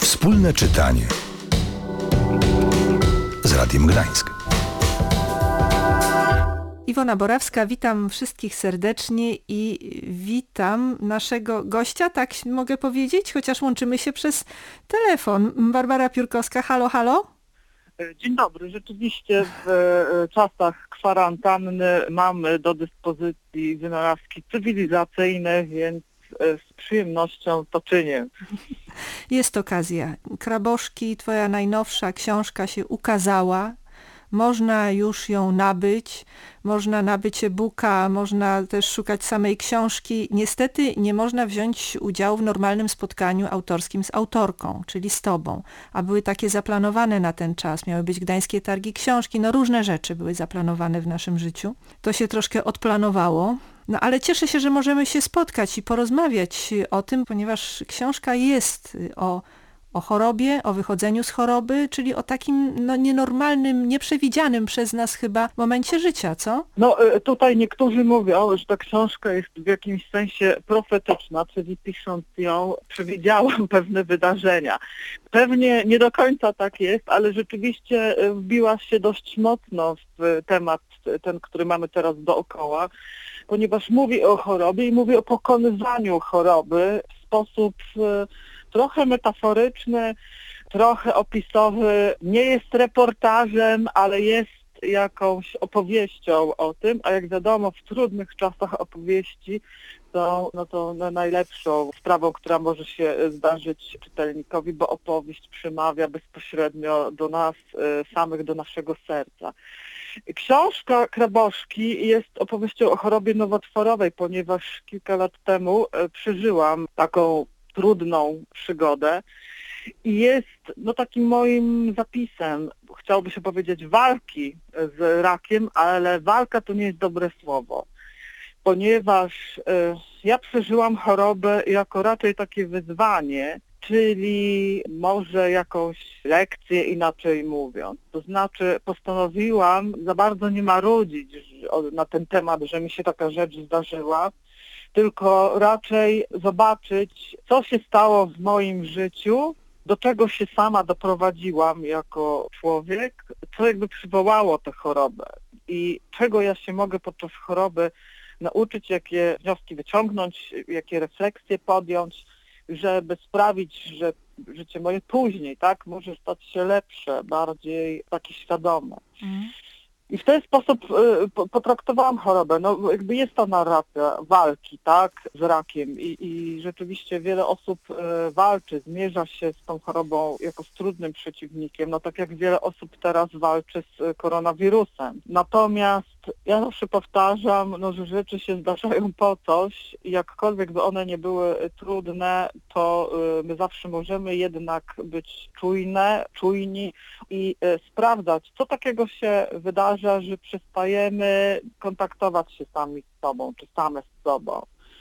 Wspólne czytanie z Radiem Gdańsk. Iwona Borawska, witam wszystkich serdecznie i witam naszego gościa, tak mogę powiedzieć, chociaż łączymy się przez telefon. Barbara Piórkowska, halo, halo? Dzień dobry. Rzeczywiście w czasach kwarantanny mamy do dyspozycji wynalazki cywilizacyjne, więc z przyjemnością to czynię. Jest okazja. Kraboszki, twoja najnowsza książka się ukazała. Można już ją nabyć, można nabyć e-booka, można też szukać samej książki. Niestety nie można wziąć udziału w normalnym spotkaniu autorskim z autorką, czyli z tobą. A były takie zaplanowane na ten czas. Miały być Gdańskie Targi Książki, różne rzeczy były zaplanowane w naszym życiu. To się troszkę odplanowało. Ale cieszę się, że możemy się spotkać i porozmawiać o tym, ponieważ książka jest o chorobie, o wychodzeniu z choroby, czyli o takim nienormalnym, nieprzewidzianym przez nas chyba momencie życia, co? Tutaj niektórzy mówią, że ta książka jest w jakimś sensie profetyczna, czyli pisząc ją przewidziałam pewne wydarzenia. Pewnie nie do końca tak jest, ale rzeczywiście wbiła się dość mocno w temat ten, który mamy teraz dookoła, ponieważ mówi o chorobie i mówi o pokonywaniu choroby w sposób trochę metaforyczny, trochę opisowy, nie jest reportażem, ale jest jakąś opowieścią o tym, a jak wiadomo w trudnych czasach opowieści są to najlepszą sprawą, która może się zdarzyć czytelnikowi, bo opowieść przemawia bezpośrednio do nas samych, do naszego serca. Książka Kraboszki jest opowieścią o chorobie nowotworowej, ponieważ kilka lat temu przeżyłam taką trudną przygodę i jest takim moim zapisem, chciałoby się powiedzieć, walki z rakiem, ale walka to nie jest dobre słowo, ponieważ ja przeżyłam chorobę jako raczej takie wyzwanie, czyli może jakąś lekcję, inaczej mówiąc. To znaczy postanowiłam za bardzo nie marudzić na ten temat, że mi się taka rzecz zdarzyła, tylko raczej zobaczyć, co się stało w moim życiu, do czego się sama doprowadziłam jako człowiek, co jakby przywołało tę chorobę i czego ja się mogę podczas choroby nauczyć, jakie wnioski wyciągnąć, jakie refleksje podjąć, żeby sprawić, że życie moje później, może stać się lepsze, bardziej takie świadome. I w ten sposób potraktowałam chorobę. Jakby jest ta narracja walki, z rakiem i rzeczywiście wiele osób walczy, zmierza się z tą chorobą jako z trudnym przeciwnikiem, tak jak wiele osób teraz walczy z koronawirusem. Natomiast ja zawsze powtarzam, że rzeczy się zdarzają po coś i jakkolwiek by one nie były trudne, to my zawsze możemy jednak być czujni i sprawdzać, co takiego się wydarza, że przestajemy kontaktować się sami z sobą, czy same z sobą.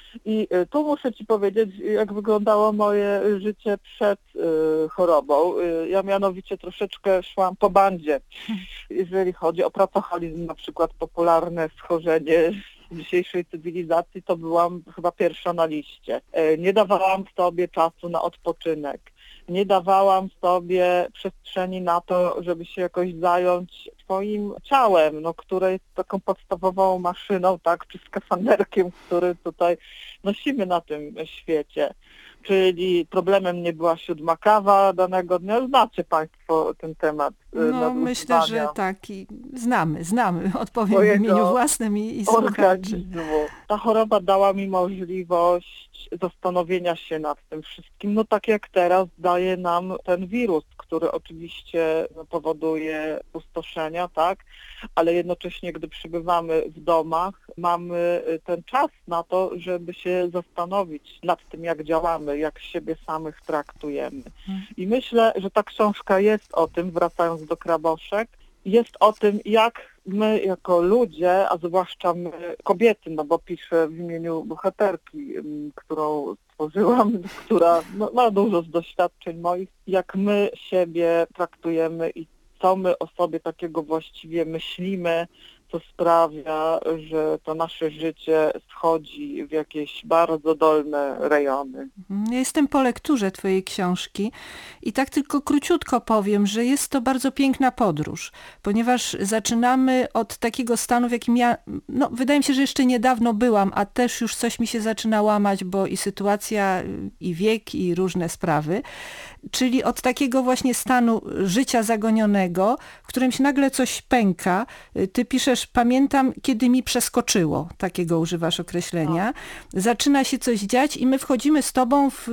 I tu muszę Ci powiedzieć, jak wyglądało moje życie przed chorobą. Ja mianowicie troszeczkę szłam po bandzie, jeżeli chodzi o pracoholizm, na przykład popularne schorzenie dzisiejszej cywilizacji, to byłam chyba pierwsza na liście. Nie dawałam sobie czasu na odpoczynek. Nie dawałam sobie przestrzeni na to, żeby się jakoś zająć swoim ciałem, które jest taką podstawową maszyną, czy skafanerkiem, który tutaj nosimy na tym świecie. Czyli problemem nie była 7 kawa danego dnia. Znacie Państwo ten temat. Myślę, że tak. I znamy. Odpowiem w imieniu własnym i słuchaczy. Ta choroba dała mi możliwość zastanowienia się nad tym wszystkim. Tak jak teraz daje nam ten wirus, który oczywiście powoduje pustoszenia, ale jednocześnie, gdy przebywamy w domach, mamy ten czas na to, żeby się zastanowić nad tym, jak działamy, jak siebie samych traktujemy. I myślę, że ta książka jest o tym, wracając do Kraboszek, jest o tym, jak my jako ludzie, a zwłaszcza my kobiety, bo piszę w imieniu bohaterki, którą stworzyłam, która ma dużo z doświadczeń moich, jak my siebie traktujemy i co my o sobie takiego właściwie myślimy, co sprawia, że to nasze życie schodzi w jakieś bardzo dolne rejony. Ja jestem po lekturze twojej książki i tak tylko króciutko powiem, że jest to bardzo piękna podróż, ponieważ zaczynamy od takiego stanu, w jakim ja, wydaje mi się, że jeszcze niedawno byłam, a też już coś mi się zaczyna łamać, bo i sytuacja, i wiek, i różne sprawy, czyli od takiego właśnie stanu życia zagonionego, w którym się nagle coś pęka. Ty piszesz, pamiętam, kiedy mi przeskoczyło, takiego używasz określenia. Zaczyna się coś dziać i my wchodzimy z tobą w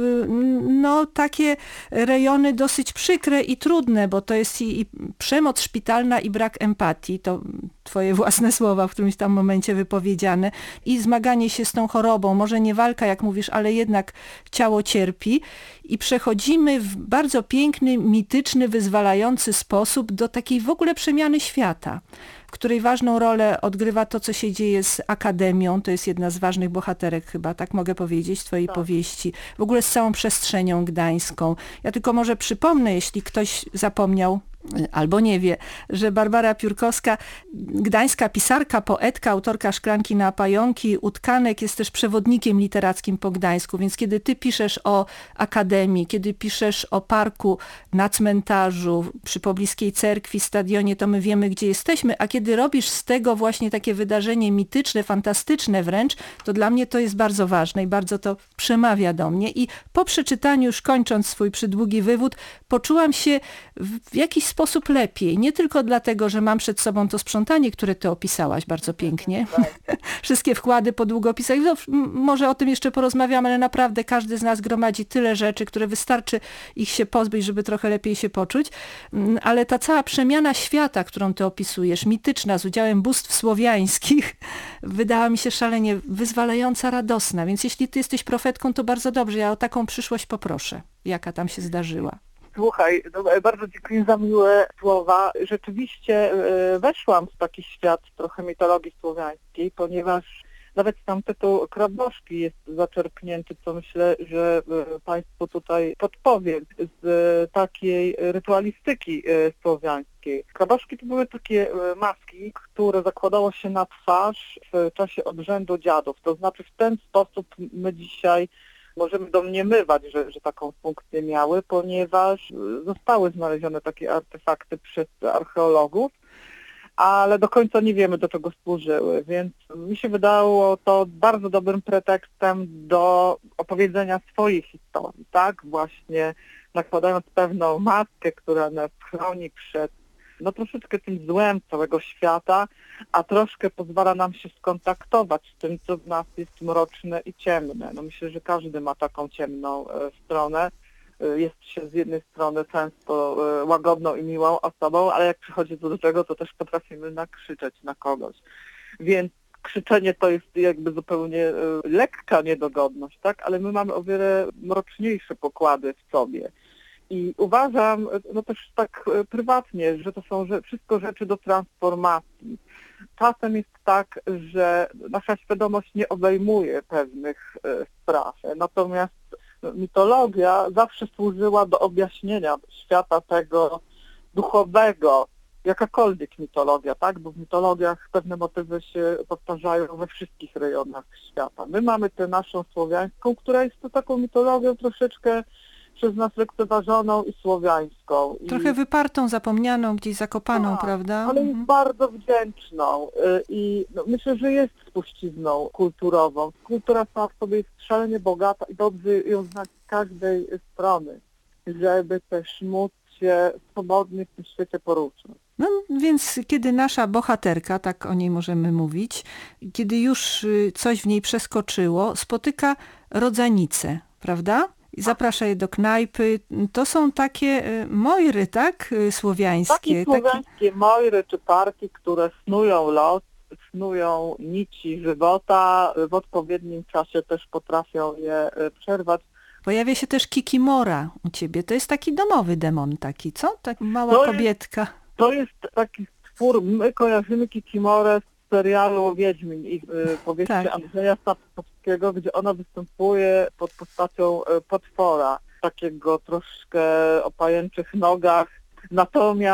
takie rejony dosyć przykre i trudne, bo to jest i przemoc szpitalna, i brak empatii, to twoje własne słowa w którymś tam momencie wypowiedziane, i zmaganie się z tą chorobą, może nie walka, jak mówisz, ale jednak ciało cierpi i przechodzimy w bardzo piękny, mityczny, wyzwalający sposób do takiej w ogóle przemiany świata, w której ważną rolę odgrywa to, co się dzieje z Akademią. To jest jedna z ważnych bohaterek chyba, tak mogę powiedzieć, w twojej powieści. W ogóle z całą przestrzenią gdańską. Ja tylko może przypomnę, jeśli ktoś zapomniał albo nie wie, że Barbara Piórkowska, gdańska pisarka, poetka, autorka Szklanki na pająki, Utkanek, jest też przewodnikiem literackim po Gdańsku, więc kiedy ty piszesz o Akademii, kiedy piszesz o parku na cmentarzu, przy pobliskiej cerkwi, stadionie, to my wiemy, gdzie jesteśmy, a kiedy robisz z tego właśnie takie wydarzenie mityczne, fantastyczne wręcz, to dla mnie to jest bardzo ważne i bardzo to przemawia do mnie. I po przeczytaniu, już kończąc swój przydługi wywód, poczułam się w jakiś sposób lepiej. Nie tylko dlatego, że mam przed sobą to sprzątanie, które ty opisałaś bardzo pięknie. Wszystkie wkłady po długopisach. Może o tym jeszcze porozmawiamy, ale naprawdę każdy z nas gromadzi tyle rzeczy, które wystarczy ich się pozbyć, żeby trochę lepiej się poczuć. Ale ta cała przemiana świata, którą ty opisujesz, mityczna, z udziałem bóstw słowiańskich, wydała mi się szalenie wyzwalająca, radosna. Więc jeśli ty jesteś profetką, to bardzo dobrze. Ja o taką przyszłość poproszę, jaka tam się zdarzyła. Słuchaj, bardzo dziękuję za miłe słowa. Rzeczywiście weszłam w taki świat trochę mitologii słowiańskiej, ponieważ nawet sam tytuł Kraboszki jest zaczerpnięty, co myślę, że Państwu tutaj podpowie, z takiej rytualistyki słowiańskiej. Kraboszki to były takie maski, które zakładało się na twarz w czasie obrzędu dziadów. To znaczy w ten sposób my dzisiaj możemy domniemywać, że taką funkcję miały, ponieważ zostały znalezione takie artefakty przez archeologów, ale do końca nie wiemy, do czego służyły, więc mi się wydało to bardzo dobrym pretekstem do opowiedzenia swojej historii, tak? Właśnie nakładając pewną maskę, która nas chroni przed troszeczkę tym złem całego świata, a troszkę pozwala nam się skontaktować z tym, co w nas jest mroczne i ciemne. Myślę, że każdy ma taką ciemną stronę. Jest się z jednej strony często łagodną i miłą osobą, ale jak przychodzi do czego, to też potrafimy nakrzyczeć na kogoś. Więc krzyczenie to jest jakby zupełnie lekka niedogodność, tak? Ale my mamy o wiele mroczniejsze pokłady w sobie. I uważam, też tak prywatnie, że to są wszystko rzeczy do transformacji. Czasem jest tak, że nasza świadomość nie obejmuje pewnych spraw. Natomiast mitologia zawsze służyła do objaśnienia świata tego duchowego, jakakolwiek mitologia, tak? Bo w mitologiach pewne motywy się powtarzają we wszystkich rejonach świata. My mamy tę naszą słowiańską, która jest to taką mitologią troszeczkę przez nas lekceważoną i słowiańską. Trochę wypartą, zapomnianą, gdzieś zakopaną, prawda? Ale jest bardzo wdzięczną i myślę, że jest spuścizną kulturową. Kultura sama w sobie jest szalenie bogata i dobrze ją znać z każdej strony, żeby też móc się swobodnie w tym świecie poruszać. Więc kiedy nasza bohaterka, tak o niej możemy mówić, kiedy już coś w niej przeskoczyło, spotyka rodzanicę, prawda? I zaprasza je do knajpy. To są takie mojry, tak? Słowiańskie. Takie słowiańskie mojry czy parki, które snują los, snują nici żywota, w odpowiednim czasie też potrafią je przerwać. Pojawia się też Kikimora u ciebie. To jest taki domowy demon taki, co? Tak mała kobietka. To jest taki twór, my kojarzymy Kikimorę z serialu Wiedźmin i powieści Andrzeja Sapkowskiego, gdzie ona występuje pod postacią potwora, takiego troszkę o pajęczych nogach. Natomiast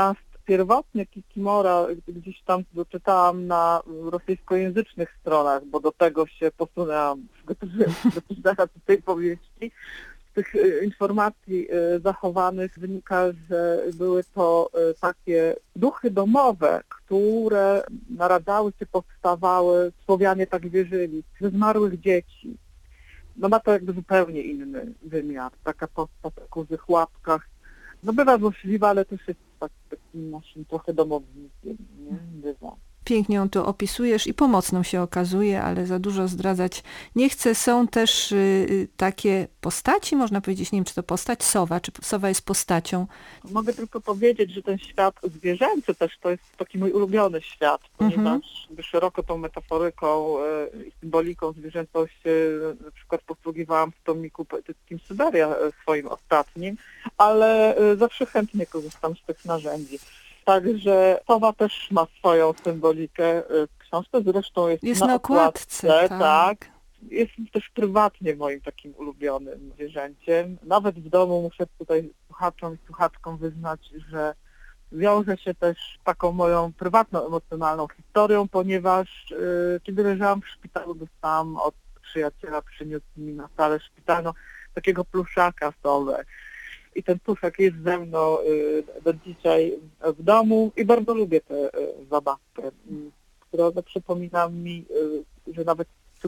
pierwotnie Kikimora gdzieś tam doczytałam na rosyjskojęzycznych stronach, bo do tego się posunęłam, przygotowując do tej powieści. Z tych informacji zachowanych wynika, że były to takie duchy domowe, które naradzały się, powstawały, Słowianie tak wierzyli, ze zmarłych dzieci. No ma to jakby zupełnie inny wymiar, taka postać o kurzych łapkach. No bywa złośliwa, ale też jest takim naszym trochę domownikiem, nie? Bywa. Pięknie ją tu opisujesz i pomocną się okazuje, ale za dużo zdradzać nie chcę. Są też takie postaci, można powiedzieć, nie wiem czy to postać, sowa, czy sowa jest postacią. Mogę tylko powiedzieć, że ten świat zwierzęcy też to jest taki mój ulubiony świat, ponieważ szeroko tą metaforyką i symboliką zwierzętość na przykład posługiwałam w tomiku poetyckim Syberia swoim ostatnim, ale zawsze chętnie korzystam z tych narzędzi. Także sowa też ma swoją symbolikę w książce, zresztą jest na okładce. Tak. Jest też prywatnie moim takim ulubionym zwierzęciem. Nawet w domu muszę tutaj słuchaczom i słuchaczkom wyznać, że wiąże się też z taką moją prywatną, emocjonalną historią, ponieważ kiedy leżałam w szpitalu, dostałam od przyjaciela, przyniósł mi na salę szpitalną takiego pluszaka sowę. I ten pluszak jest ze mną do dzisiaj w domu i bardzo lubię tę zabawkę, która przypomina mi, że nawet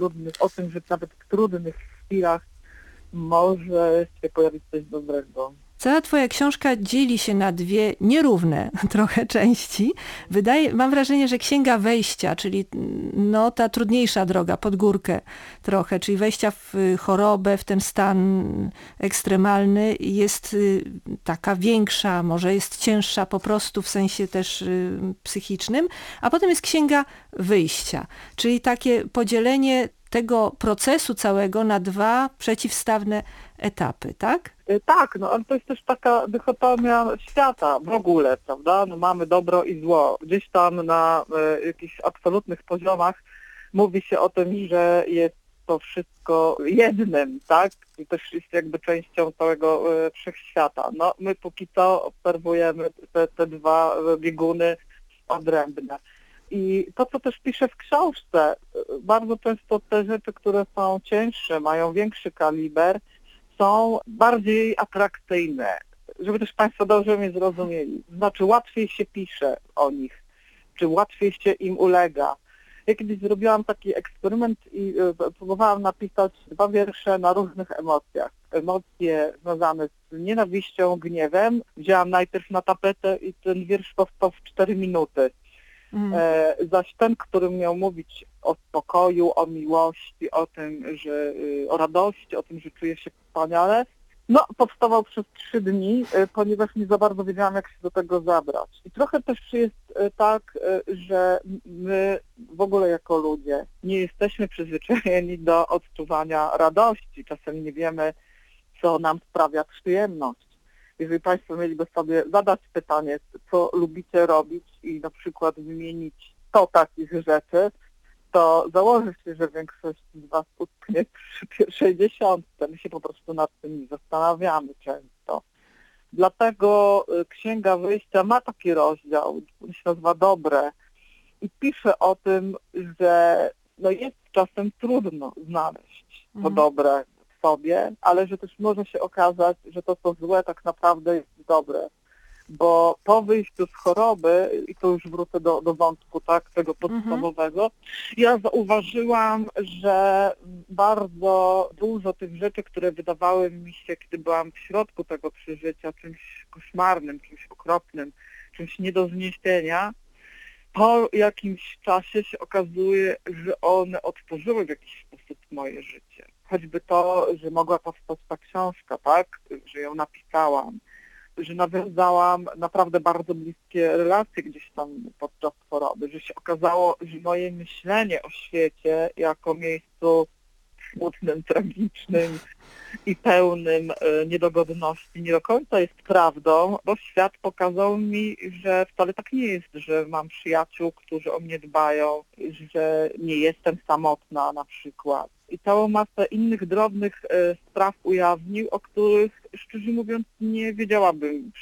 w trudnych chwilach może się pojawić coś dobrego. Cała twoja książka dzieli się na dwie nierówne trochę części. Mam wrażenie, że księga wejścia, czyli no, ta trudniejsza droga, pod górkę trochę, czyli wejścia w chorobę, w ten stan ekstremalny jest taka większa, może jest cięższa po prostu w sensie też psychicznym, a potem jest księga wyjścia, czyli takie podzielenie tego procesu całego na dwa przeciwstawne etapy, tak? Tak, no ale to jest też taka dychotomia świata w ogóle, prawda? No, mamy dobro i zło. Gdzieś tam na jakichś absolutnych poziomach mówi się o tym, że jest to wszystko jednym, tak? I też jest jakby częścią całego wszechświata. No my póki co obserwujemy te dwa bieguny odrębne. I to, co też piszę w książce, bardzo często te rzeczy, które są cięższe, mają większy kaliber, są bardziej atrakcyjne, żeby też Państwo dobrze mnie zrozumieli. Znaczy łatwiej się pisze o nich, czy łatwiej się im ulega. Ja kiedyś zrobiłam taki eksperyment i próbowałam napisać 2 wiersze na różnych emocjach. Emocje związane z nienawiścią, gniewem. Wzięłam najpierw na tapetę i ten wiersz powstał w 4 minuty. Zaś ten, który miał mówić o spokoju, o miłości, o tym, że o radości, o tym, że czuję się wspaniale, no powstawał przez 3 dni, ponieważ nie za bardzo wiedziałam, jak się do tego zabrać. I trochę też jest tak, że my w ogóle jako ludzie nie jesteśmy przyzwyczajeni do odczuwania radości. Czasem nie wiemy, co nam sprawia przyjemność. Jeżeli Państwo mieliby sobie zadać pytanie, co lubicie robić i na przykład wymienić 100 takich rzeczy, to założę się, że większość z Was utknie przy pierwszej 10. My się po prostu nad tym nie zastanawiamy często. Dlatego Księga Wyjścia ma taki rozdział, który się nazywa Dobre i pisze o tym, że no jest czasem trudno znaleźć to dobre w sobie, ale że też może się okazać, że to co złe tak naprawdę jest dobre. Bo po wyjściu z choroby, i tu już wrócę do wątku tak, tego podstawowego, ja zauważyłam, że bardzo dużo tych rzeczy, które wydawały mi się, kiedy byłam w środku tego przeżycia, czymś koszmarnym, czymś okropnym, czymś nie do zniesienia, po jakimś czasie się okazuje, że one otworzyły w jakiś sposób moje życie. Choćby to, że mogła powstać ta książka, tak, że ją napisałam, że nawiązałam naprawdę bardzo bliskie relacje gdzieś tam podczas choroby, że się okazało, że moje myślenie o świecie jako miejscu smutnym, tragicznym i pełnym niedogodności nie do końca jest prawdą, bo świat pokazał mi, że wcale tak nie jest, że mam przyjaciół, którzy o mnie dbają, że nie jestem samotna na przykład. I całą masę innych drobnych spraw ujawnił, o których szczerze mówiąc nie wiedziałabym przed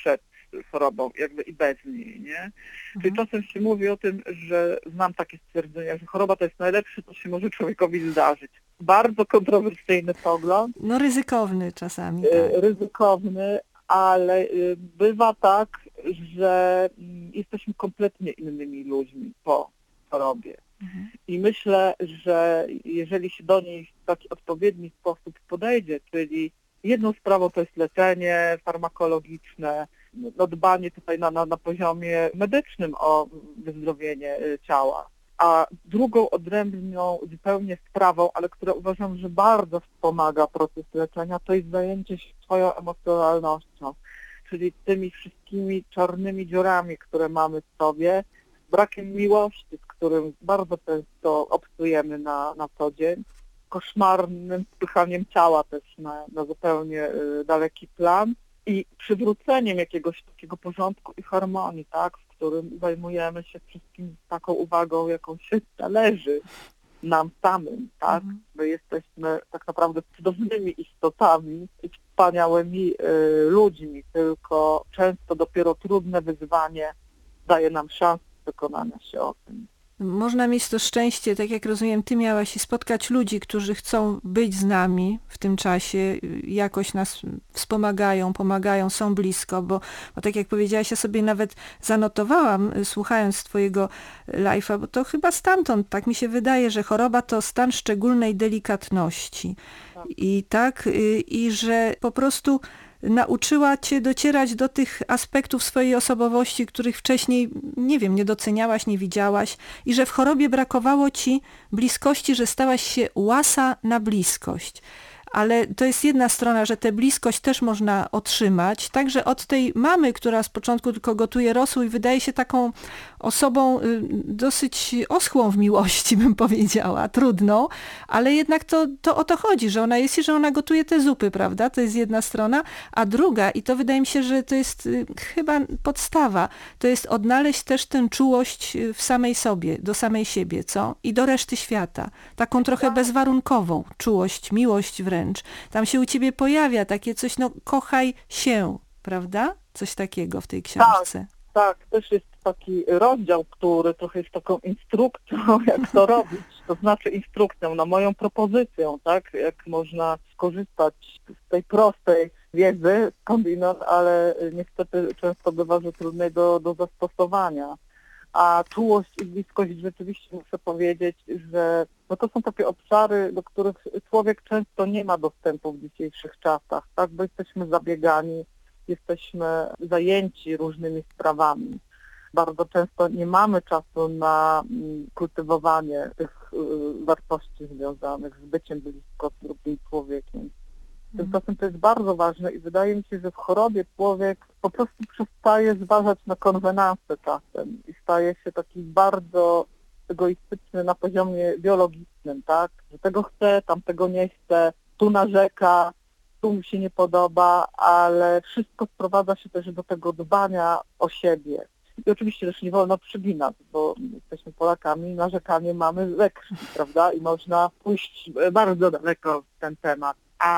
chorobą, jakby i bez niej, nie? Czyli czasem się mówi o tym, że znam takie stwierdzenia, że choroba to jest najlepsze, co się może człowiekowi zdarzyć. Bardzo kontrowersyjny pogląd. No ryzykowny czasami, tak. Ryzykowny, ale bywa tak, że jesteśmy kompletnie innymi ludźmi po chorobie. I myślę, że jeżeli się do niej w taki odpowiedni sposób podejdzie, czyli jedną sprawą to jest leczenie farmakologiczne, no dbanie tutaj na poziomie medycznym o wyzdrowienie ciała, a drugą odrębną zupełnie sprawą, ale która uważam, że bardzo wspomaga proces leczenia, to jest zajęcie się swoją emocjonalnością, czyli tymi wszystkimi czarnymi dziurami, które mamy w sobie, brakiem miłości, z którym bardzo często obcujemy na co dzień, koszmarnym spychaniem ciała też na zupełnie daleki plan i przywróceniem jakiegoś takiego porządku i harmonii, tak, w którym zajmujemy się wszystkim taką uwagą, jaką się należy nam samym, tak? My jesteśmy tak naprawdę cudownymi istotami i wspaniałymi ludźmi, tylko często dopiero trudne wyzwanie daje nam szansę przekonania się o tym. Można mieć to szczęście, tak jak rozumiem, ty miałaś i spotkać ludzi, którzy chcą być z nami w tym czasie, jakoś nas wspomagają, pomagają, są blisko, bo tak jak powiedziałaś, ja sobie nawet zanotowałam, słuchając twojego live'a, bo to chyba stamtąd, tak mi się wydaje, że choroba to stan szczególnej delikatności. I że po prostu nauczyła cię docierać do tych aspektów swojej osobowości, których wcześniej, nie wiem, nie doceniałaś, nie widziałaś i że w chorobie brakowało ci bliskości, że stałaś się łasa na bliskość. Ale to jest jedna strona, że tę bliskość też można otrzymać, także od tej mamy, która z początku tylko gotuje rosół i wydaje się taką osobą dosyć oschłą w miłości, bym powiedziała, trudną, ale jednak to o to chodzi, że ona jest i że ona gotuje te zupy, prawda? To jest jedna strona, a druga, i to wydaje mi się, że to jest chyba podstawa, to jest odnaleźć też tę czułość w samej sobie, do samej siebie, co? I do reszty świata. Taką trochę bezwarunkową czułość, miłość wręcz. Tam się u ciebie pojawia takie coś, no kochaj się, prawda? Coś takiego w tej książce. Tak, też jest taki rozdział, który trochę jest taką instrukcją, jak to robić, to znaczy instrukcją, moją propozycją, tak, jak można skorzystać z tej prostej wiedzy skądinąd, ale niestety często bywa, że trudnej do zastosowania. A czułość i bliskość rzeczywiście muszę powiedzieć, że to są takie obszary, do których człowiek często nie ma dostępu w dzisiejszych czasach, tak, bo jesteśmy zabiegani, jesteśmy zajęci różnymi sprawami. Bardzo często nie mamy czasu na kultywowanie tych wartości związanych z byciem blisko z drugim człowiekiem. Tymczasem to jest bardzo ważne i wydaje mi się, że w chorobie człowiek po prostu przestaje zważać na konwenanse czasem i staje się taki bardzo egoistyczny na poziomie biologicznym, tak? Że tego chce, tamtego nie chce, tu narzeka, tu mu się nie podoba, ale wszystko sprowadza się też do tego dbania o siebie. I oczywiście też nie wolno przyginać, bo jesteśmy Polakami, narzekanie mamy we krwi, prawda? I można pójść bardzo daleko w ten temat.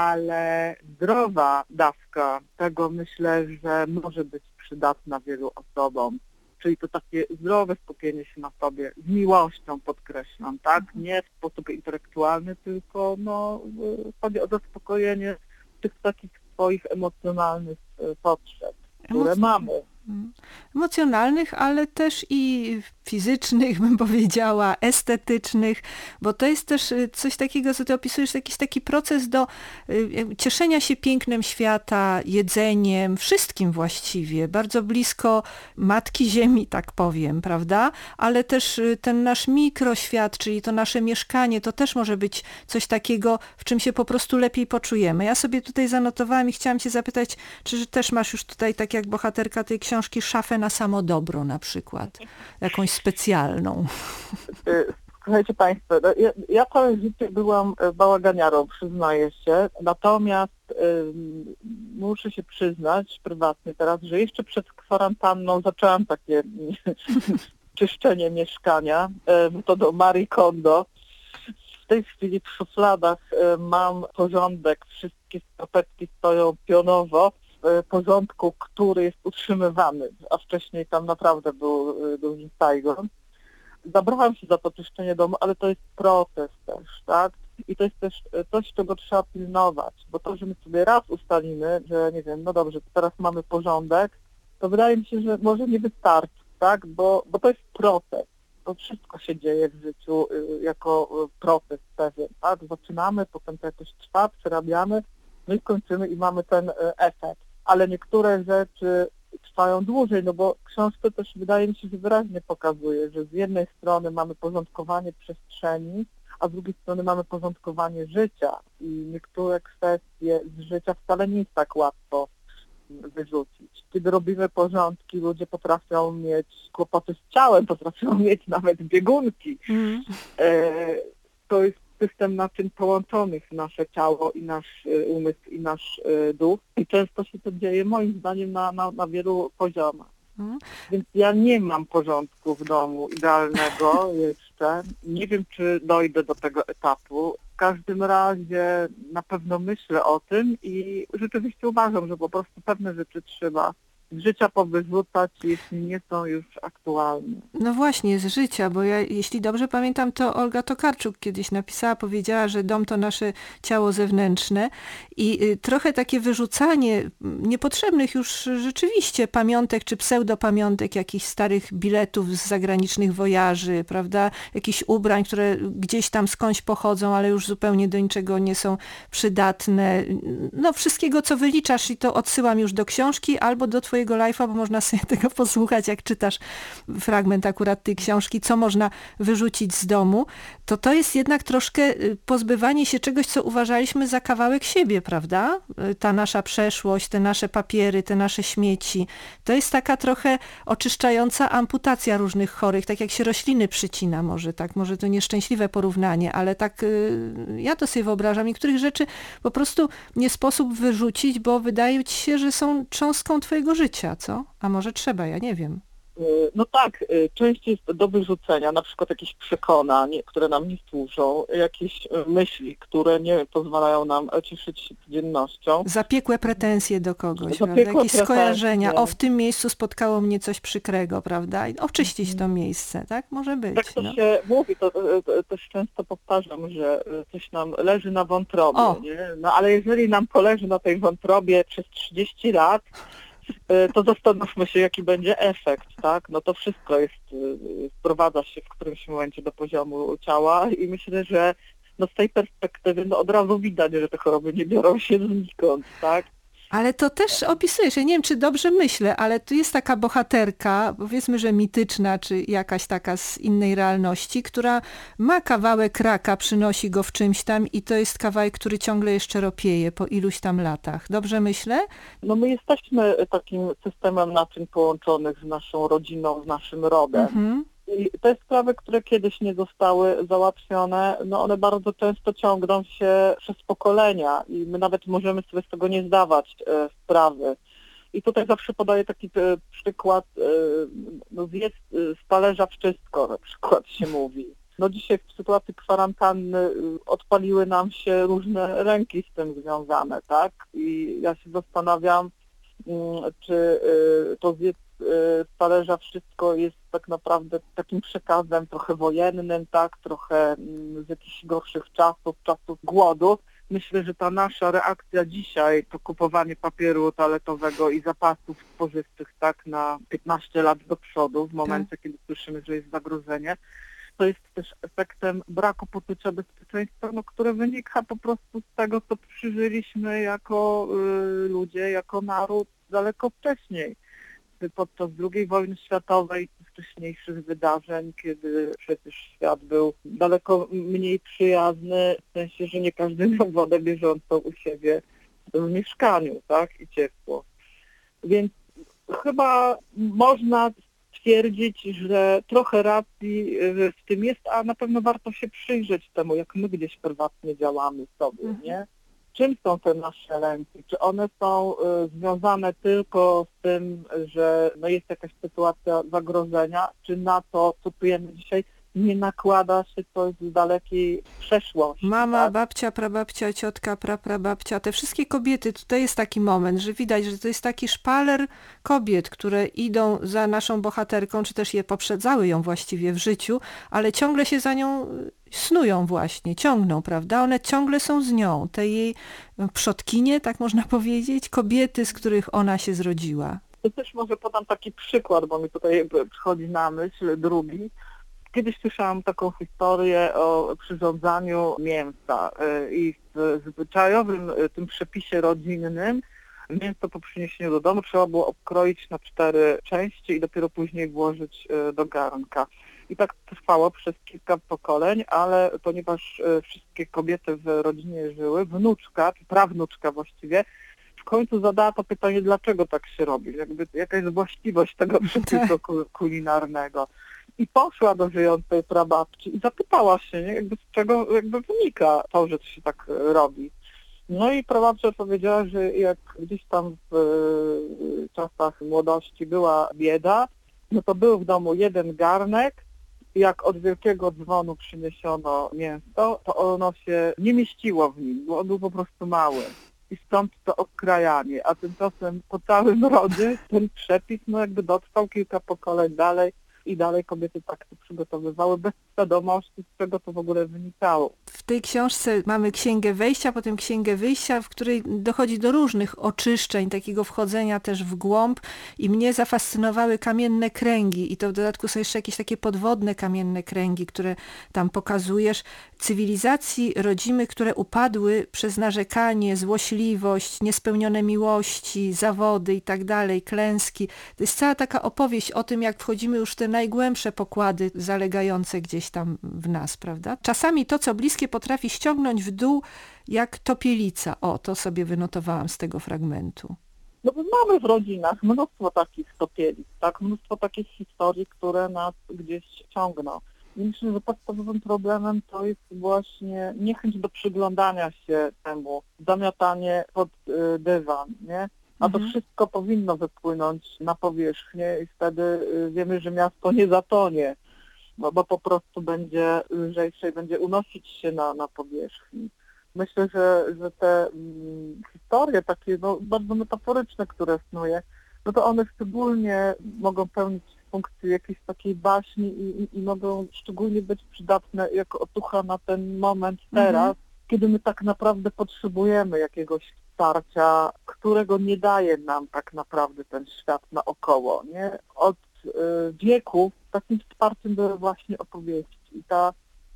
Ale zdrowa dawka tego myślę, że może być przydatna wielu osobom. Czyli to takie zdrowe skupienie się na sobie, z miłością podkreślam, tak? Nie w sposób intelektualny, tylko chodzi o zaspokojenie tych takich swoich emocjonalnych potrzeb, które mamy. Emocjonalnych, ale też i fizycznych, bym powiedziała, estetycznych, bo to jest też coś takiego, co ty opisujesz, jakiś taki proces do cieszenia się pięknem świata, jedzeniem, wszystkim właściwie, bardzo blisko Matki Ziemi, tak powiem, prawda? Ale też ten nasz mikroświat, czyli to nasze mieszkanie, to też może być coś takiego, w czym się po prostu lepiej poczujemy. Ja sobie tutaj zanotowałam i chciałam cię zapytać, czy też masz już tutaj, tak jak bohaterka tej książki, szafę na samo dobro na przykład, jakąś specjalną. Słuchajcie Państwo, ja całe życie byłam bałaganiarą, przyznaję się, natomiast muszę się przyznać prywatnie teraz, że jeszcze przed kwarantanną zaczęłam takie czyszczenie mieszkania metodą Marie Kondo. W tej chwili w szufladach mam porządek, wszystkie skarpetki stoją pionowo porządku, który jest utrzymywany, a wcześniej tam naprawdę był duży sajgon. Zabrałam się za to czyszczenie domu, ale to jest proces też, tak? I to jest też coś, czego trzeba pilnować, bo to, że my sobie raz ustalimy, że nie wiem, no dobrze, teraz mamy porządek, to wydaje mi się, że może nie wystarczy, tak? Bo to jest proces. To wszystko się dzieje w życiu jako proces pewien, tak? Zaczynamy, potem to jakoś trwa, przerabiamy, no i kończymy i mamy ten efekt. Ale niektóre rzeczy trwają dłużej, no bo książka też wydaje mi się, że wyraźnie pokazuje, że z jednej strony mamy porządkowanie przestrzeni, a z drugiej strony mamy porządkowanie życia i niektóre kwestie z życia wcale nie jest tak łatwo wyrzucić. Kiedy robimy porządki, ludzie potrafią mieć kłopoty z ciałem, potrafią mieć nawet biegunki. To jest system naczyń połączonych, nasze ciało i nasz umysł i nasz duch. I często się to dzieje moim zdaniem na wielu poziomach. Więc ja nie mam porządku w domu idealnego jeszcze. Nie wiem, czy dojdę do tego etapu. W każdym razie na pewno myślę o tym i rzeczywiście uważam, że po prostu pewne rzeczy trzeba z życia powyrzucać, jeśli nie są już aktualne. No właśnie, z życia, bo ja, jeśli dobrze pamiętam, to Olga Tokarczuk kiedyś napisała, powiedziała, że dom to nasze ciało zewnętrzne i trochę takie wyrzucanie niepotrzebnych już rzeczywiście pamiątek czy pseudopamiątek, jakichś starych biletów z zagranicznych wojaży, prawda, jakichś ubrań, które gdzieś tam skądś pochodzą, ale już zupełnie do niczego nie są przydatne. No wszystkiego, co wyliczasz i to odsyłam już do książki albo do twojego live'a, bo można sobie tego posłuchać, jak czytasz fragment akurat tej książki, co można wyrzucić z domu, to jest jednak troszkę pozbywanie się czegoś, co uważaliśmy za kawałek siebie, prawda? Ta nasza przeszłość, te nasze papiery, te nasze śmieci. To jest taka trochę oczyszczająca amputacja różnych chorych, tak jak się rośliny przycina może to nieszczęśliwe porównanie, ale tak ja to sobie wyobrażam. Niektórych rzeczy po prostu nie sposób wyrzucić, bo wydaje ci się, że są cząstką twojego życia, co? A może trzeba, ja nie wiem. No tak, część jest do wyrzucenia, na przykład jakieś przekonań, które nam nie służą, jakieś myśli, które nie pozwalają nam cieszyć się codziennością. Zapiekłe pretensje do kogoś, prawda? Zapiekłe Jakieś pretensje. skojarzenia. O, w tym miejscu spotkało mnie coś przykrego, prawda? I oczyścić to miejsce, tak? Może być. Tak to No. się mówi, to też często powtarzam, że coś nam leży na wątrobie, O. nie? No ale jeżeli nam poleży na tej wątrobie przez 30 lat, to zastanówmy się, jaki będzie efekt, tak? No to wszystko wprowadza się w którymś momencie do poziomu ciała i myślę, że no z tej perspektywy no od razu widać, że te choroby nie biorą się znikąd, tak? Ale to też opisujesz, ja nie wiem, czy dobrze myślę, ale tu jest taka bohaterka, powiedzmy, że mityczna, czy jakaś taka z innej realności, która ma kawałek raka, przynosi go w czymś tam i to jest kawałek, który ciągle jeszcze ropieje po iluś tam latach. Dobrze myślę? No my jesteśmy takim systemem naczyń połączonych z naszą rodziną, z naszym rodem. Mhm. I te sprawy, które kiedyś nie zostały załatwione, no one bardzo często ciągną się przez pokolenia i my nawet możemy sobie z tego nie zdawać sprawy. I tutaj zawsze podaję taki przykład, no zjedz z talerza wszystko, na przykład się mówi. No dzisiaj w sytuacji kwarantanny odpaliły nam się różne ręki z tym związane, tak? I ja się zastanawiam, czy to zjedz z talerza wszystko jest tak naprawdę takim przekazem trochę wojennym, tak, trochę z jakichś gorszych czasów głodu. Myślę, że ta nasza reakcja dzisiaj, to kupowanie papieru toaletowego i zapasów spożywczych tak na 15 lat do przodu, w momencie, kiedy słyszymy, że jest zagrożenie, to jest też efektem braku poczucia bezpieczeństwa, no, które wynika po prostu z tego, co przeżyliśmy jako ludzie, jako naród daleko wcześniej. Podczas II wojny światowej, wcześniejszych wydarzeń, kiedy przecież świat był daleko mniej przyjazny, w sensie, że nie każdy miał wodę bieżącą u siebie w mieszkaniu, tak, i ciepło. Więc chyba można stwierdzić, że trochę racji w tym jest, a na pewno warto się przyjrzeć temu, jak my gdzieś prywatnie działamy sobie, nie? Czym są te nasze lęki? Czy one są związane tylko z tym, że no jest jakaś sytuacja zagrożenia, czy na to, co czujemy dzisiaj, nie nakłada się coś z dalekiej przeszłości. Mama, tak? babcia, prababcia, ciotka, praprababcia, te wszystkie kobiety, tutaj jest taki moment, że widać, że to jest taki szpaler kobiet, które idą za naszą bohaterką, czy też je poprzedzały ją właściwie w życiu, ale ciągle się za nią snują właśnie, ciągną, prawda? One ciągle są z nią, te jej przodkinie, tak można powiedzieć, kobiety, z których ona się zrodziła. To też może podam taki przykład, bo mi tutaj przychodzi na myśl drugi. Kiedyś słyszałam taką historię o przyrządzaniu mięsa i w zwyczajowym tym przepisie rodzinnym mięso po przyniesieniu do domu trzeba było obkroić na 4 części i dopiero później włożyć do garnka. I tak trwało przez kilka pokoleń, ale ponieważ wszystkie kobiety w rodzinie żyły, wnuczka, czy prawnuczka właściwie, w końcu zadała to pytanie, dlaczego tak się robi, jakby jaka jest właściwość tego przepisu kulinarnego. I poszła do żyjącej prababci i zapytała się, nie, jakby z czego jakby wynika to, że to się tak robi. No i prababcia powiedziała, że jak gdzieś tam w czasach młodości była bieda, no to był w domu jeden garnek, jak od wielkiego dzwonu przyniesiono mięso, to ono się nie mieściło w nim, bo on był po prostu mały. I stąd to odkrajanie, a tymczasem po całym rodzie ten przepis no jakby dotrwał kilka pokoleń dalej i dalej kobiety tak to przygotowywały bez świadomości, z czego to w ogóle wynikało. W tej książce mamy Księgę Wejścia, potem Księgę Wyjścia, w której dochodzi do różnych oczyszczeń, takiego wchodzenia też w głąb i mnie zafascynowały kamienne kręgi i to w dodatku są jeszcze jakieś takie podwodne kamienne kręgi, które tam pokazujesz, cywilizacji rodzimych, które upadły przez narzekanie, złośliwość, niespełnione miłości, zawody i tak dalej, klęski. To jest cała taka opowieść o tym, jak wchodzimy już w te najgłębsze pokłady zalegające gdzieś tam w nas, prawda? Czasami to, co bliskie, potrafi ściągnąć w dół jak topielica. O, to sobie wynotowałam z tego fragmentu. No bo mamy w rodzinach mnóstwo takich topielic, tak? Mnóstwo takich historii, które nas gdzieś ciągną. I myślę, że podstawowym problemem to jest właśnie niechęć do przyglądania się temu, zamiatanie pod dywan, nie? A to wszystko powinno wypłynąć na powierzchnię i wtedy wiemy, że miasto nie zatonie, bo po prostu będzie lżejsze i będzie unosić się na powierzchni. Myślę, że te historie takie no, bardzo metaforyczne, które snuje, no to one szczególnie mogą pełnić funkcję jakiejś takiej baśni i mogą szczególnie być przydatne jako otucha na ten moment teraz, kiedy my tak naprawdę potrzebujemy jakiegoś wsparcia, którego nie daje nam tak naprawdę ten świat naokoło, nie? Od wieków takim wsparciem były właśnie opowieści. I ta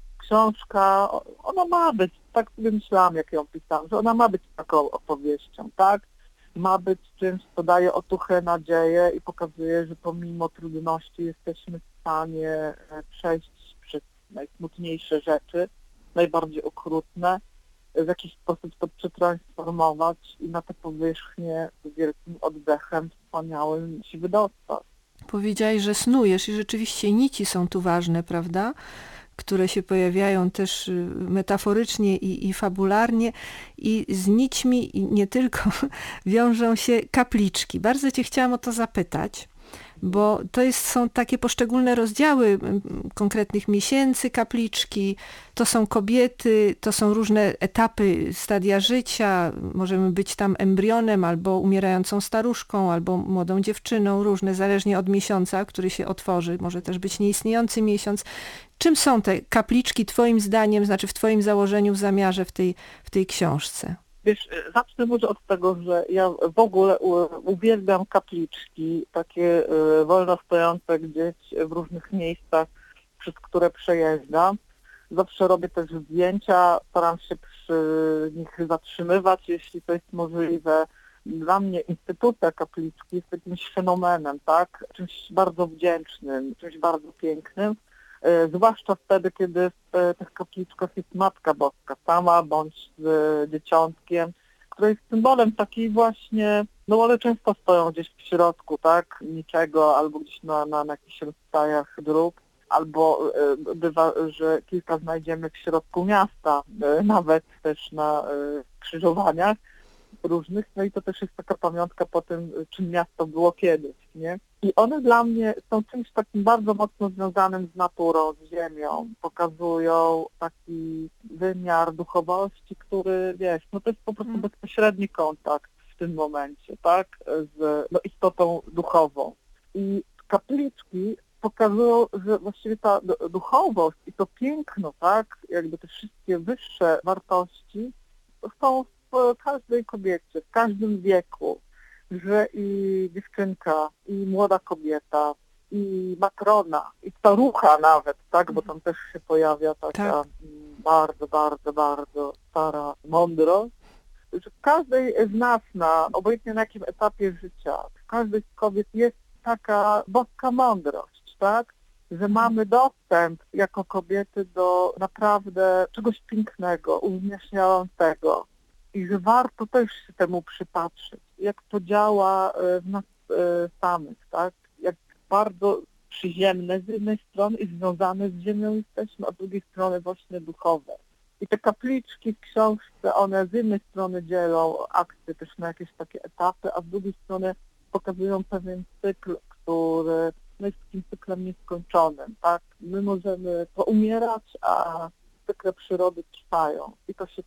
książka, ona ma być, tak sobie myślałam, jak ją pisałam, że ona ma być taką opowieścią, tak? Ma być czymś, co daje otuchę, nadzieję i pokazuje, że pomimo trudności jesteśmy w stanie przejść przez najsmutniejsze rzeczy, najbardziej okrutne, w jakiś sposób to przetransformować i na tę powierzchnię z wielkim oddechem wspaniałym się wydostać. Powiedziałeś, że snujesz i rzeczywiście nici są tu ważne, prawda? Które się pojawiają też metaforycznie i fabularnie i z nićmi nie tylko wiążą się kapliczki. Bardzo Cię chciałam o to zapytać, bo to są takie poszczególne rozdziały konkretnych miesięcy kapliczki, to są kobiety, to są różne etapy, stadia życia, możemy być tam embrionem, albo umierającą staruszką, albo młodą dziewczyną, różne, zależnie od miesiąca, który się otworzy, może też być nieistniejący miesiąc. Czym są te kapliczki Twoim zdaniem, znaczy w Twoim założeniu, w zamiarze w tej książce? Wiesz, zacznę może od tego, że ja w ogóle uwielbiam kapliczki, takie wolno stojące gdzieś w różnych miejscach, przez które przejeżdżam. Zawsze robię też zdjęcia, staram się przy nich zatrzymywać, jeśli to jest możliwe. Dla mnie instytucja kapliczki jest jakimś fenomenem, tak? Czymś bardzo wdzięcznym, czymś bardzo pięknym. Zwłaszcza wtedy, kiedy w tych kapliczkach jest Matka Boska sama bądź z dzieciątkiem, które jest symbolem takiej właśnie, no ale często stoją gdzieś w środku, tak, niczego, albo gdzieś na jakichś rozstajach dróg, albo bywa, że kilka znajdziemy w środku miasta, nawet też na skrzyżowaniach. różnych, no i to też jest taka pamiątka po tym, czym miasto było kiedyś, nie? I one dla mnie są czymś takim bardzo mocno związanym z naturą, z ziemią. Pokazują taki wymiar duchowości, który, wiesz, no to jest po prostu bezpośredni kontakt w tym momencie, tak, z istotą duchową. I kapliczki pokazują, że właściwie ta duchowość i to piękno, tak, jakby te wszystkie wyższe wartości są w każdej kobiecie, w każdym wieku, że i dziewczynka, i młoda kobieta, i matrona, i starucha nawet, tak, bo tam też się pojawia taka bardzo, bardzo, bardzo stara mądrość, że w każdej z nas, obojętnie na jakim etapie życia, w każdej z kobiet jest taka boska mądrość, tak, że mamy dostęp jako kobiety do naprawdę czegoś pięknego, uwznieśniającego i że warto też się temu przypatrzeć, jak to działa w nas samych, tak, jak bardzo przyziemne z jednej strony i związane z ziemią jesteśmy, a z drugiej strony właśnie duchowe. I te kapliczki w książce, one z jednej strony dzielą akcje też na jakieś takie etapy, a z drugiej strony pokazują pewien cykl, który jest takim cyklem nieskończonym, tak? My możemy poumierać, a cykle przyrody trwają i to się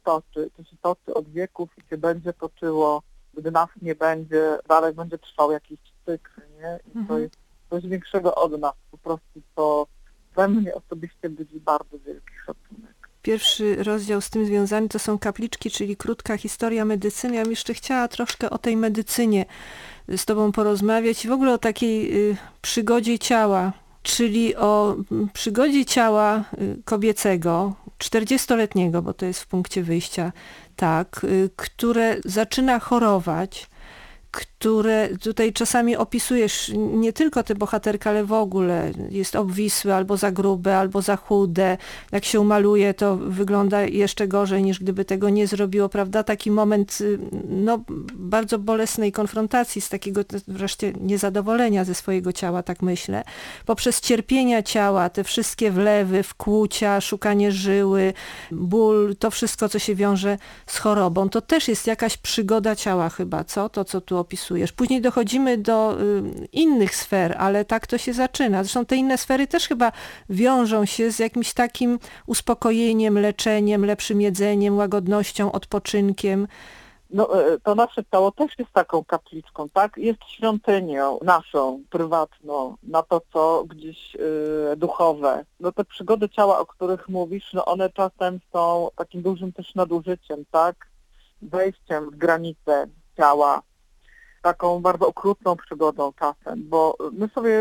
toczy od wieków i się będzie toczyło, gdy nas nie będzie, dalej będzie trwał jakiś cykl, nie? I to jest coś większego od nas, po prostu to we mnie osobiście budzi bardzo wielki szacunek. Pierwszy rozdział z tym związany to są kapliczki, czyli krótka historia medycyny. Ja bym jeszcze chciała troszkę o tej medycynie z Tobą porozmawiać i w ogóle o takiej przygodzie ciała, czyli o przygodzie ciała kobiecego, 40-letniego, bo to jest w punkcie wyjścia, tak, które zaczyna chorować, które tutaj czasami opisujesz, nie tylko tę bohaterkę, ale w ogóle jest obwisłe, albo za grube, albo za chude. Jak się umaluje, to wygląda jeszcze gorzej, niż gdyby tego nie zrobiło, prawda? Taki moment bardzo bolesnej konfrontacji, z takiego wreszcie niezadowolenia ze swojego ciała, tak myślę. Poprzez cierpienia ciała, te wszystkie wlewy, wkłucia, szukanie żyły, ból, to wszystko, co się wiąże z chorobą, to też jest jakaś przygoda ciała chyba, co? To, co tu opisujesz. Później dochodzimy do innych sfer, ale tak to się zaczyna. Zresztą te inne sfery też chyba wiążą się z jakimś takim uspokojeniem, leczeniem, lepszym jedzeniem, łagodnością, odpoczynkiem. No, to nasze ciało też jest taką kapliczką, tak? Jest świątynią naszą, prywatną, na to, co gdzieś duchowe. No te przygody ciała, o których mówisz, no one czasem są takim dużym też nadużyciem, tak? Wejściem w granice ciała, taką bardzo okrutną przygodą czasem, bo my sobie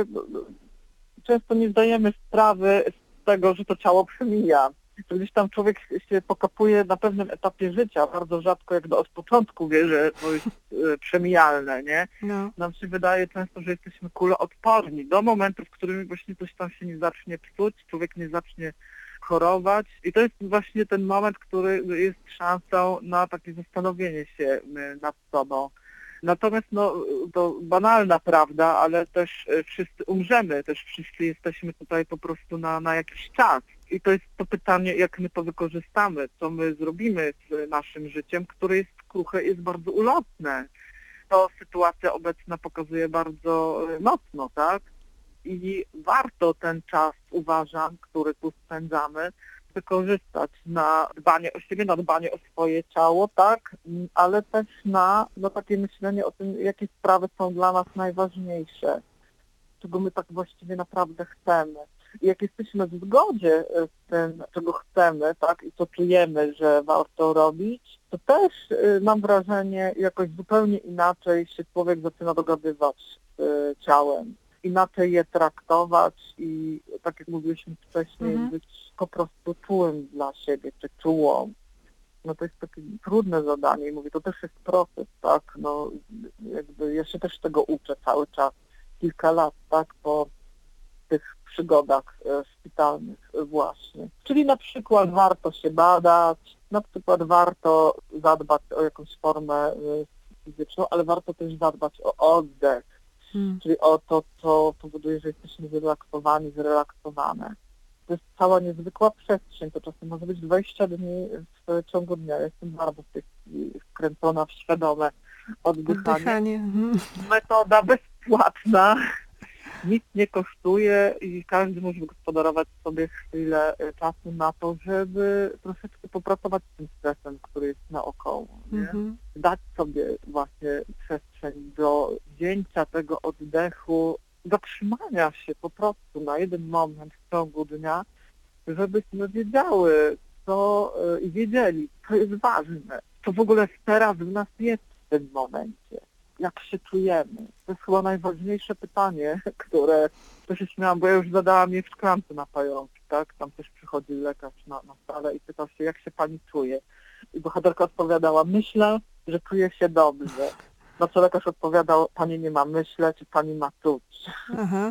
często nie zdajemy sprawy z tego, że to ciało przemija. Że gdzieś tam człowiek się pokapuje na pewnym etapie życia, bardzo rzadko jak od początku wie, że to jest przemijalne, nie? No. Nam się wydaje często, że jesteśmy kuloodporni do momentu, w którym właśnie coś tam się nie zacznie psuć, człowiek nie zacznie chorować i to jest właśnie ten moment, który jest szansą na takie zastanowienie się nad sobą. Natomiast to banalna prawda, ale też wszyscy umrzemy, też wszyscy jesteśmy tutaj po prostu na jakiś czas. I to jest to pytanie, jak my to wykorzystamy, co my zrobimy z naszym życiem, które jest kruche, jest bardzo ulotne. To sytuacja obecna pokazuje bardzo mocno, tak? I warto ten czas, uważam, który tu spędzamy, wykorzystać na dbanie o siebie, na dbanie o swoje ciało, tak, ale też na takie myślenie o tym, jakie sprawy są dla nas najważniejsze, czego my tak właściwie naprawdę chcemy. I jak jesteśmy w zgodzie z tym, czego chcemy, tak, i co czujemy, że warto robić, to też mam wrażenie, jakoś zupełnie inaczej się człowiek zaczyna dogadywać z ciałem. Inaczej je traktować i tak jak mówiliśmy wcześniej, być po prostu czułym dla siebie, czy czułą. No to jest takie trudne zadanie i mówię, to też jest proces, tak, no jakby ja się też tego uczę cały czas, kilka lat, tak, po tych przygodach szpitalnych właśnie. Czyli na przykład warto się badać, na przykład warto zadbać o jakąś formę fizyczną, ale warto też zadbać o oddech. Czyli o to, co powoduje, że jesteśmy zrelaksowani, zrelaksowane. To jest cała niezwykła przestrzeń, to czasem może być 20 dni w ciągu dnia. Ja jestem bardzo w tej chwili w wkręcona w świadome oddychanie. Oddychanie. Metoda bezpłatna, nic nie kosztuje i każdy może wygospodarować sobie chwilę czasu na to, żeby troszeczkę popracować z tym stresem, który jest naokoło. Nie? Mhm. Dać sobie właśnie przestrzeń do wzięcia tego oddechu, zatrzymania się po prostu na jeden moment w ciągu dnia, żebyśmy wiedziały i wiedzieli, co jest ważne, co w ogóle teraz w nas jest w tym momencie, jak się czujemy. To jest chyba najważniejsze pytanie, które też się śmiałam, bo ja już zadałam je w szklance na pająki, tak? Tam też przychodził lekarz na salę i pytał się, jak się pani czuje. I bohaterka odpowiadała, myślę, że czuje się dobrze. Na co lekarz odpowiadał, pani nie ma myśleć, pani ma czuć. Aha.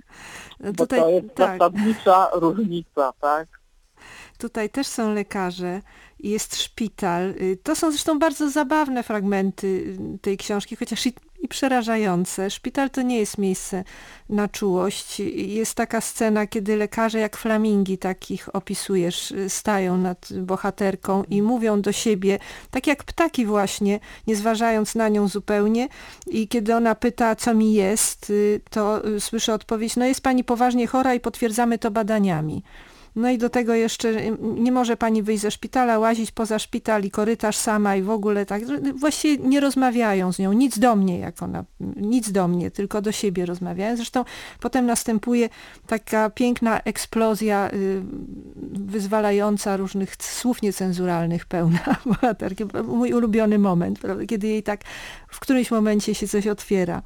Bo to jest zasadnicza różnica, tak? Tutaj też są lekarze i jest szpital. To są zresztą bardzo zabawne fragmenty tej książki, chociaż i przerażające. Szpital to nie jest miejsce na czułość. Jest taka scena, kiedy lekarze jak flamingi, takich opisujesz, stają nad bohaterką i mówią do siebie, tak jak ptaki właśnie, nie zważając na nią zupełnie. I kiedy ona pyta, co mi jest, to słyszę odpowiedź, no jest pani poważnie chora i potwierdzamy to badaniami. No i do tego jeszcze nie może pani wyjść ze szpitala, łazić poza szpital i korytarz sama i w ogóle tak. Właściwie nie rozmawiają z nią, nic do mnie, nic do mnie, tylko do siebie rozmawiają. Zresztą potem następuje taka piękna eksplozja wyzwalająca różnych słów niecenzuralnych pełna bohaterki. Mój ulubiony moment, prawda? Kiedy jej tak w którymś momencie się coś otwiera.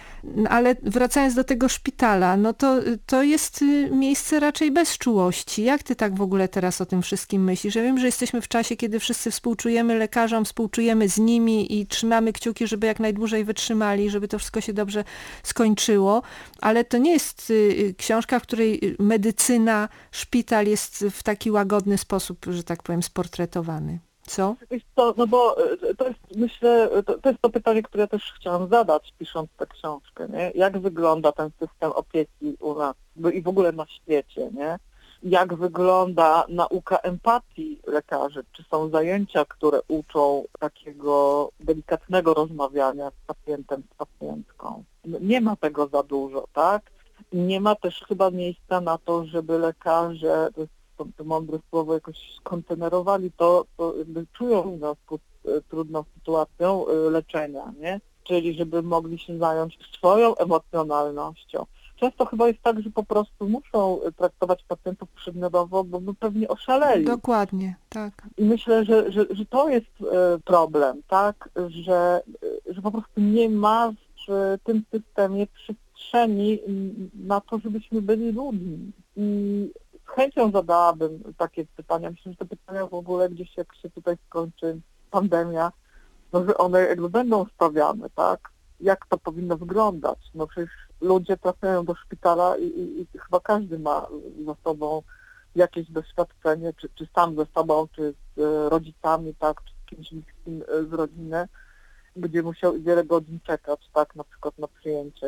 Ale wracając do tego szpitala, no to jest miejsce raczej bez czułości. Jak ty tak w ogóle teraz o tym wszystkim myślisz? Ja wiem, że jesteśmy w czasie, kiedy wszyscy współczujemy lekarzom, współczujemy z nimi i trzymamy kciuki, żeby jak najdłużej wytrzymali, żeby to wszystko się dobrze skończyło, ale to nie jest książka, w której medycyna, szpital jest w taki łagodny sposób, że tak powiem, sportretowany. Co? Wiesz co, no bo to jest, myślę, to jest to pytanie, które ja też chciałam zadać, pisząc tę książkę, nie? Jak wygląda ten system opieki u nas i w ogóle na świecie, nie? Jak wygląda nauka empatii lekarzy? Czy są zajęcia, które uczą takiego delikatnego rozmawiania z pacjentem, z pacjentką? Nie ma tego za dużo, tak? Nie ma też chyba miejsca na to, żeby lekarze, to mądre słowo, jakoś skontenerowali to jakby czują w związku z trudną sytuacją leczenia, nie? Czyli żeby mogli się zająć swoją emocjonalnością. Często chyba jest tak, że po prostu muszą traktować pacjentów przedmiotowo, bo by pewnie oszaleli. Dokładnie, tak. I myślę, że to jest problem, tak? Że po prostu nie ma w tym systemie przestrzeni na to, żebyśmy byli ludźmi. I z chęcią zadałabym takie pytania. Myślę, że te pytania w ogóle gdzieś, jak się tutaj skończy pandemia, no że one jakby będą stawiane, tak? Jak to powinno wyglądać? No przecież ludzie trafiają do szpitala i chyba każdy ma za sobą jakieś doświadczenie, czy sam ze sobą, czy z rodzicami, tak? Czy z kimś bliskim z rodziny, gdzie musiał wiele godzin czekać, tak? Na przykład na przyjęcie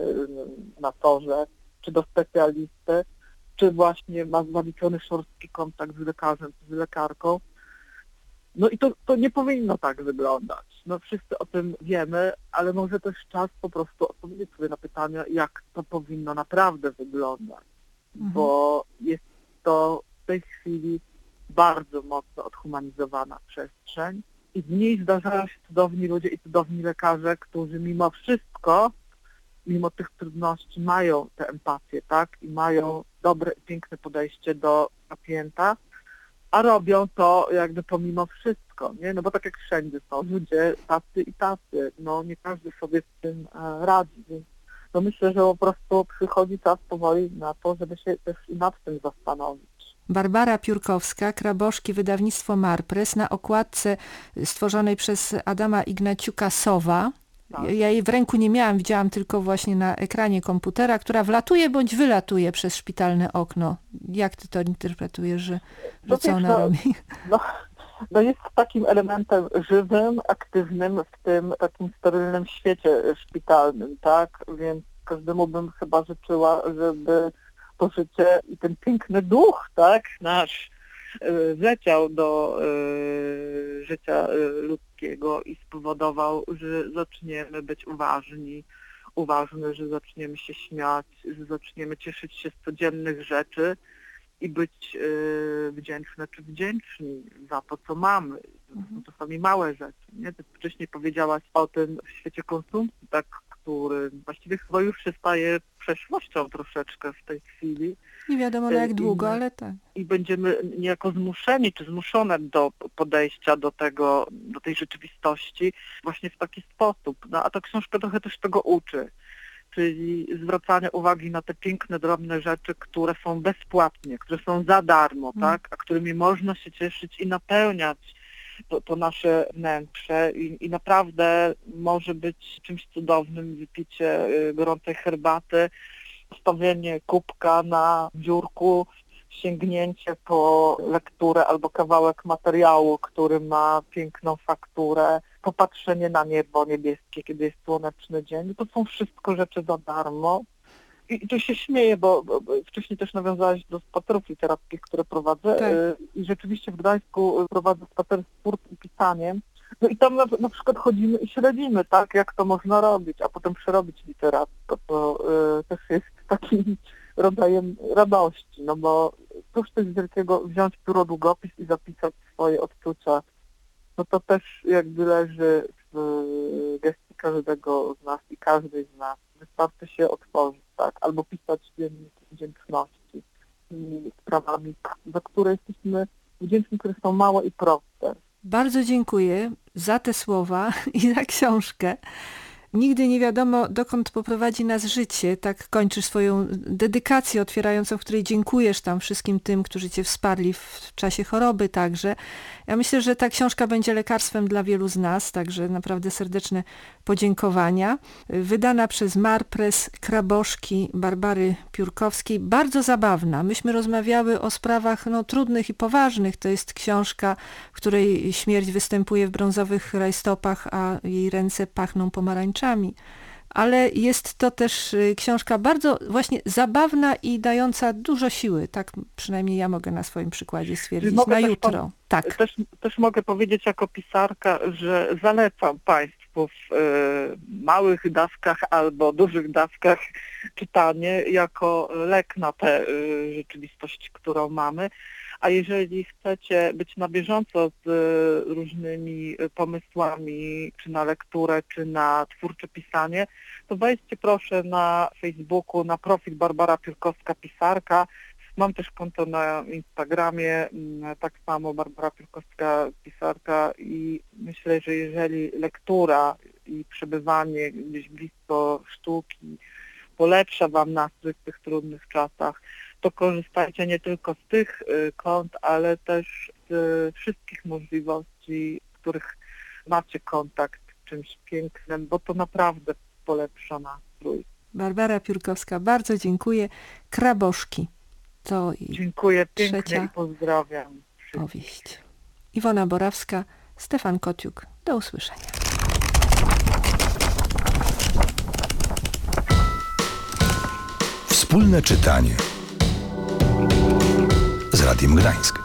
na torze, czy do specjalisty, czy właśnie ma zaliczony szorstki kontakt z lekarzem, z lekarką. No i to nie powinno tak wyglądać. No wszyscy o tym wiemy, ale może też czas po prostu odpowiedzieć sobie na pytania, jak to powinno naprawdę wyglądać. Bo jest to w tej chwili bardzo mocno odhumanizowana przestrzeń i w niej zdarzają się cudowni ludzie i cudowni lekarze, którzy mimo wszystko, mimo tych trudności mają tę empatię, tak? I mają dobre, piękne podejście do pacjenta, a robią to jakby pomimo wszystko, nie? No bo tak jak wszędzie są ludzie tacy i tacy, no nie każdy sobie z tym radzi, więc no myślę, że po prostu przychodzi czas powoli na to, żeby się też i nad tym zastanowić. Barbara Piórkowska, Kraboszki, wydawnictwo Marpres, na okładce stworzonej przez Adama Ignaciuka Sowa. Tak. Ja jej w ręku nie miałam, widziałam tylko właśnie na ekranie komputera, która wlatuje bądź wylatuje przez szpitalne okno. Jak ty to interpretujesz, że co ona robi? No jest takim elementem żywym, aktywnym w tym takim sterylnym świecie szpitalnym, tak? Więc każdemu bym chyba życzyła, żeby to życie i ten piękny duch, tak, nasz wleciał do życia ludzkiego wszystkiego i spowodował, że zaczniemy być uważni, że zaczniemy się śmiać, że zaczniemy cieszyć się z codziennych rzeczy i być wdzięczne czy wdzięczni za to, co mamy. To są czasami małe rzeczy. Nie? Ty wcześniej powiedziałaś o tym w świecie konsumpcji, tak, który właściwie chyba już się staje przeszłością troszeczkę w tej chwili. Nie wiadomo na jak długo, ale tak. I będziemy niejako zmuszeni czy zmuszone do podejścia do tej rzeczywistości właśnie w taki sposób. No, a ta książka trochę też tego uczy. Czyli zwracania uwagi na te piękne, drobne rzeczy, które są bezpłatnie, które są za darmo, tak? A którymi można się cieszyć i napełniać to nasze wnętrze i naprawdę może być czymś cudownym wypicie gorącej herbaty, stawienie kubka na biurku, sięgnięcie po lekturę albo kawałek materiału, który ma piękną fakturę, popatrzenie na niebo niebieskie, kiedy jest słoneczny dzień. To są wszystko rzeczy za darmo. I tu się śmieję, bo wcześniej też nawiązałaś do spacerów literackich, które prowadzę. Tak. I rzeczywiście w Gdańsku prowadzę spacer z twórczym pisaniem. No i tam na przykład chodzimy i śledzimy, tak, jak to można robić, a potem przerobić literacko. To też jest takim rodzajem radości, no bo cóż coś wielkiego wziąć pióro, długopis i zapisać swoje odczucia. No to też jakby leży w gestii każdego z nas i każdej z nas. Wystarczy się otworzyć, tak, albo pisać dziennik wdzięczności tymi sprawami, za które jesteśmy wdzięczni, które są małe i proste. Bardzo dziękuję za te słowa i za książkę. Nigdy nie wiadomo, dokąd poprowadzi nas życie. Tak kończysz swoją dedykację otwierającą, w której dziękujesz tam wszystkim tym, którzy cię wsparli w czasie choroby także. Ja myślę, że ta książka będzie lekarstwem dla wielu z nas, także naprawdę serdeczne podziękowania. Wydana przez Marpress, Kraboszki Barbary Piórkowskiej. Bardzo zabawna. Myśmy rozmawiały o sprawach trudnych i poważnych. To jest książka, w której śmierć występuje w brązowych rajstopach, a jej ręce pachną pomarańczami. Ale jest to też książka bardzo właśnie zabawna i dająca dużo siły. Tak przynajmniej ja mogę na swoim przykładzie stwierdzić. Na jutro. Tak. Też mogę powiedzieć jako pisarka, że zalecam Państwu w małych dawkach albo dużych dawkach czytanie jako lek na tę rzeczywistość, którą mamy. A jeżeli chcecie być na bieżąco z różnymi pomysłami, czy na lekturę, czy na twórcze pisanie, to wejdźcie proszę na Facebooku, na profil Barbara Piórkowska Pisarka. Mam też konto na Instagramie, tak samo Barbara Piórkowska Pisarka i myślę, że jeżeli lektura i przebywanie gdzieś blisko sztuki polepsza Wam nastrój w tych trudnych czasach, to korzystajcie nie tylko z tych kont, ale też z wszystkich możliwości, w których macie kontakt z czymś pięknym, bo to naprawdę polepsza nastrój. Barbara Piórkowska, bardzo dziękuję. Kraboszki. To Dziękuję pięknie trzecia i pozdrawiam. powieść. Iwona Borawska, Stefan Kociuk. Do usłyszenia. Wspólne czytanie z Radiem Gdańsk.